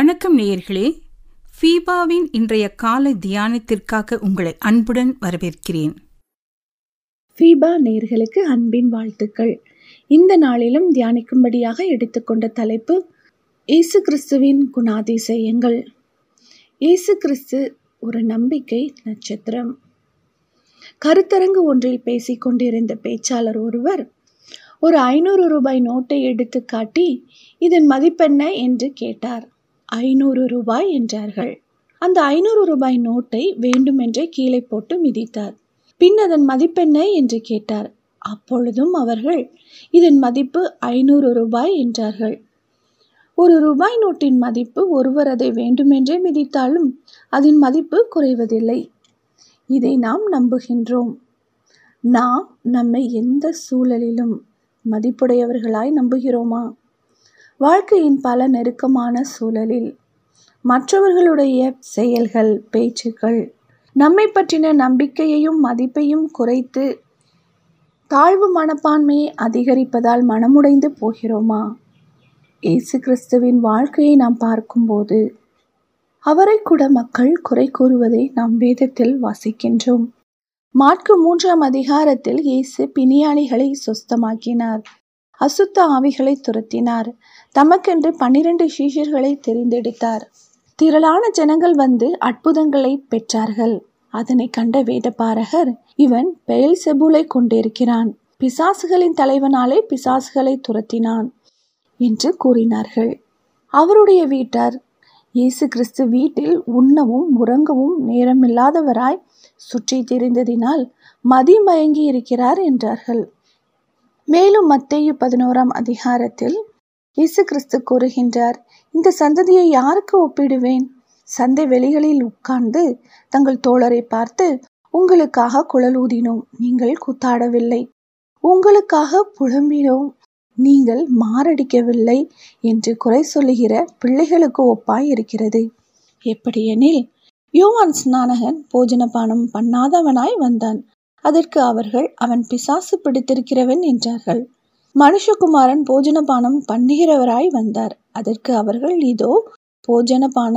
வணக்கம் நேயர்களே, ஃபீபாவின் இன்றைய காலை தியானத்திற்காக உங்களை அன்புடன் வரவேற்கிறேன். ஃபீபா நேயர்களுக்கு அன்பின் வாழ்த்துக்கள். இந்த நாளிலும் தியானிக்கும்படியாக எடுத்துக்கொண்ட தலைப்பு இயேசு கிறிஸ்துவின் குணாதிசயங்கள். இயேசு கிறிஸ்து ஒரு நம்பிக்கை நட்சத்திரம். கருத்தரங்கு ஒன்றில் பேசிக்கொண்டிருந்த பேச்சாளர் ஒருவர் ஒரு 500 ரூபாய் நோட்டை எடுத்து காட்டி, இதன் மதிப்பென்ன என்று கேட்டார். 500 ரூபாய் என்றார்கள். அந்த 500 ரூபாய் நோட்டை வேண்டுமென்றே கீழே போட்டு மிதித்தார். பின் அதன் மதிப்பென்ன என்று கேட்டார். அப்பொழுதும் அவர்கள் இதன் மதிப்பு 500 ரூபாய் என்றார்கள். ஒரு ரூபாய் நோட்டின் மதிப்பு ஒருவர் அதை வேண்டுமென்றே மிதித்தாலும் அதன் மதிப்பு குறைவதில்லை. இதை நாம் நம்புகின்றோம். நாம் நம்மை எந்த சூழலிலும் மதிப்புடையவர்களாய் நம்புகிறோமா? வாழ்க்கையின் பல நெருக்கமான சூழலில் மற்றவர்களுடைய செயல்கள், பேச்சுக்கள் நம்மை பற்றின நம்பிக்கையையும் மதிப்பையும் குறைத்து தாழ்வு மனப்பான்மையை அதிகரிப்பதால் மனமுடைந்து போகிறோமா? இயேசு கிறிஸ்துவின் வாழ்க்கையை நாம் பார்க்கும்போது அவரை கூட மக்கள் குறை கூறுவதை நாம் வேதத்தில் வாசிக்கின்றோம். மாற்கு 3ஆம் அதிகாரத்தில் இயேசு பிணியாளிகளை சுஸ்தமாக்கினார், அசுத்த ஆவிகளை துரத்தினார், தமக்கென்று 12 சீஷர்களை தெரிந்தெடுத்தார். திரளான ஜனங்கள் வந்து அற்புதங்களை பெற்றார்கள். அதனை கண்ட வேதபாரகர், இவன் பெயல்செபூலை கொண்டிருக்கிறான், பிசாசுகளின் தலைவனாலே பிசாசுகளை துரத்தினான் என்று கூறினார்கள். அவருடைய வீட்டார் இயேசு கிறிஸ்து வீட்டில் உண்ணவும் உறங்கவும் நேரமில்லாதவராய் சுற்றி திரிந்ததினால் மதிமயங்கி இருக்கிறார் என்றார்கள். மேலும் மத்தேயு 11ஆம் அதிகாரத்தில் இயேசு கிறிஸ்து கூறுகின்றார், இந்த சந்ததியை யாருக்கு ஒப்பிடுவேன்? சந்தை வெளிகளில் உட்கார்ந்து தங்கள் தோழரை பார்த்து, உங்களுக்காக குழல் ஊதினோம், நீங்கள் கூத்தாடவில்லை, உங்களுக்காக புலம்பினோம், நீங்கள் மாரடிக்கவில்லை என்று குறை சொல்லுகிற பிள்ளைகளுக்கு ஒப்பாய் இருக்கிறது. எப்படியெனில், யோவான் ஸ்நானகன் போஜனபானம் பண்ணாதவனாய் வந்தான், அதற்கு அவர்கள், அவன் பிசாசு பிடித்திருக்கிறவன் என்றார்கள். மனுஷகுமாரன் போஜனபானம் பண்ணுகிறவராய் வந்தார், அதற்கு அவர்கள், இதோ போஜன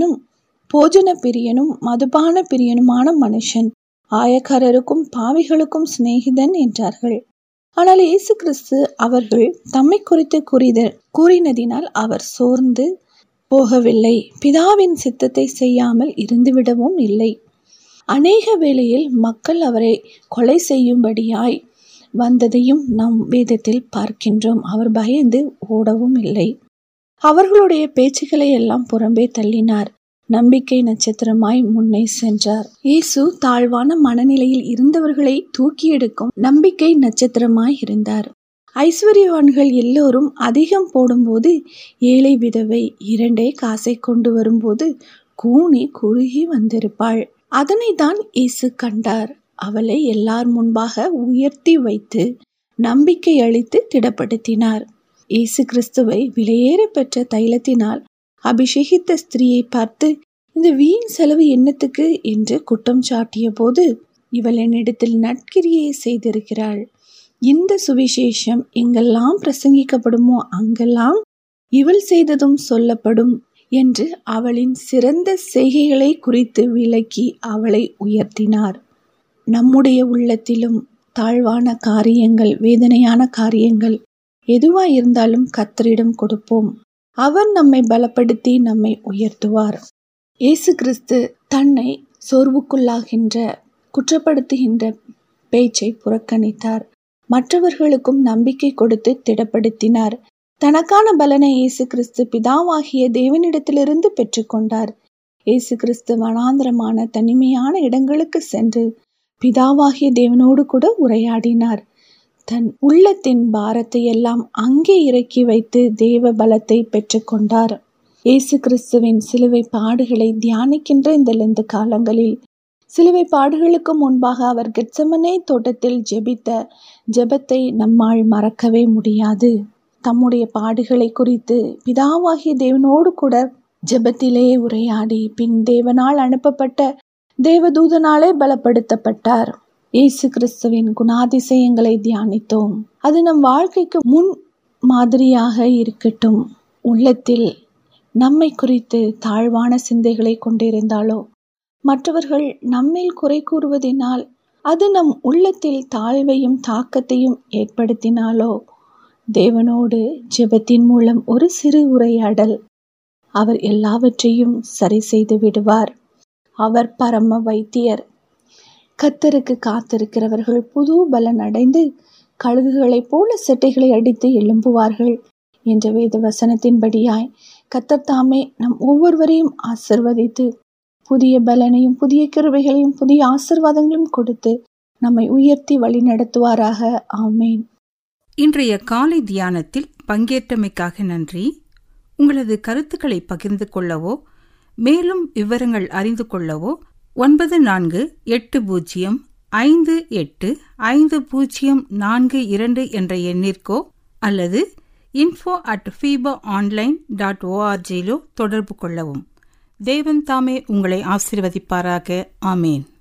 பிரியனும் மதுபான பிரியனுமான மனுஷன், ஆயக்காரருக்கும் பாவிகளுக்கும் சிநேகிதன் என்றார்கள். ஆனால் இயேசு கிறிஸ்து அவர்கள் தம்மை குறித்து கூறினதினால் அவர் சோர்ந்து போகவில்லை, பிதாவின் சித்தத்தை செய்யாமல் இருந்துவிடவும் இல்லை. அநேக வேளையில் மக்கள் அவரை கொலை செய்யும்படியாய் வந்ததையும் நாம் வேதத்தில் பார்க்கின்றோம். அவர் பயந்து ஓடவும் இல்லை. அவர்களுடைய பேச்சுக்களை எல்லாம் புறம்பே தள்ளினார். நம்பிக்கை நட்சத்திரமாய் முன்னே சென்றார். இயேசு தாழ்வான மனநிலையில் இருந்தவர்களை தூக்கி எடுக்கும் நம்பிக்கை நட்சத்திரமாய் இருந்தார். ஐஸ்வர்யவான்கள் எல்லோரும் அதிகம் போடும்போது ஏழை விதவை 2 காசை கொண்டு வரும்போது கூனி குறுகி வந்திருப்பாள். அதனை தான் இயேசு கண்டார். அவளை எல்லார் முன்பாக உயர்த்தி வைத்து நம்பிக்கை அளித்து திடப்படுத்தினார். இயேசு கிறிஸ்துவை விலையேற பெற்ற தைலத்தினால் அபிஷேகித்த ஸ்திரீயை பார்த்து, இந்த வீண் செலவு என்னத்துக்கு என்று குற்றம் சாட்டிய போது, இவள் என்னிடத்தில் நற்கிரியை செய்திருக்கிறாள், இந்த சுவிசேஷம் எங்கெல்லாம் பிரசங்கிக்கப்படுமோ அங்கெல்லாம் இவள் செய்ததும் சொல்லப்படும் என்று அவளின் சிறந்த செய்கைகளை குறித்து விளக்கி அவளை உயர்த்தினார். நம்முடைய உள்ளத்திலும் தாழ்வான காரியங்கள், வேதனையான காரியங்கள் எதுவாய் இருந்தாலும் கர்த்தரிடம் கொடுப்போம். அவர் நம்மை பலப்படுத்தி நம்மை உயர்த்துவார். இயேசு கிறிஸ்து தன்னை சோர்வுக்குள்ளாகின்ற, குற்றப்படுத்துகின்ற பேச்சை புறக்கணித்தார். மற்றவர்களுக்கும் நம்பிக்கை கொடுத்து திடப்படுத்தினார். தனக்கான பலனை இயேசு கிறிஸ்து பிதாவாகிய தேவனிடத்திலிருந்து பெற்றுக்கொண்டார். இயேசு கிறிஸ்து வனாந்திரமான தனிமையான இடங்களுக்கு சென்று பிதாவாகிய தேவனோடு கூட உரையாடினார். தன் உள்ளத்தின் பாரத்தை எல்லாம் அங்கே இறக்கி வைத்து தேவ பலத்தை பெற்றுக்கொண்டார். இயேசு கிறிஸ்துவின் சிலுவை பாடுகளை தியானிக்கின்ற இந்த லெந்து காலங்களில், சிலுவை பாடுகளுக்கு முன்பாக அவர் கெத்செமனே தோட்டத்தில் ஜெபித்த ஜெபத்தை நம்மால் மறக்கவே முடியாது. தம்முடைய பாடுகளை குறித்து பிதாவாகிய தேவனோடு கூட ஜெபத்திலே உரையாடி பின் தேவனால் அனுப்பப்பட்ட தேவதூதனாலே பலப்படுத்தப்பட்டார். இயேசு கிறிஸ்துவின் குணாதிசயங்களை தியானித்தோம். அது நம் வாழ்க்கைக்கு முன் மாதிரியாக இருக்கட்டும். உள்ளத்தில் நம்மை குறித்து தாழ்வான சிந்தைகளை கொண்டிருந்தாலோ, மற்றவர்கள் நம்மேல் குறை கூறுவதினால் அது நம் உள்ளத்தில் தாழ்வையும் தாக்கத்தையும் ஏற்படுத்தினாலோ, தேவனோடு ஜெபத்தின் மூலம் ஒரு சிறு உரையாடல், அவர் எல்லாவற்றையும் சரி செய்து விடுவார். அவர் பரம வைத்தியர். கர்த்தருக்கு காத்திருக்கிறவர்கள் புது பலன் அடைந்து கழுகுகளைப் போல செட்டைகளை அடித்து எழும்புவார்கள் என்ற வேத வசனத்தின்படியாய் கர்த்தர் தாமே நம் ஒவ்வொருவரையும் ஆசிர்வதித்து புதிய பலனையும் புதிய கிருபைகளையும் புதிய ஆசீர்வாதங்களையும் கொடுத்து நம்மை உயர்த்தி வழி நடத்துவாராக. ஆமேன். இன்றைய காலை தியானத்தில் பங்கேற்றமைக்காக நன்றி. உங்களது கருத்துக்களை பகிர்ந்து கொள்ளவோ மேலும் விவரங்கள் அறிந்து கொள்ளவோ 9458585042 என்ற எண்ணிற்கோ அல்லது info@fibaonline.org தொடர்பு கொள்ளவும். தேவன் தாமே உங்களை ஆசீர்வதிப்பாராக. ஆமேன்.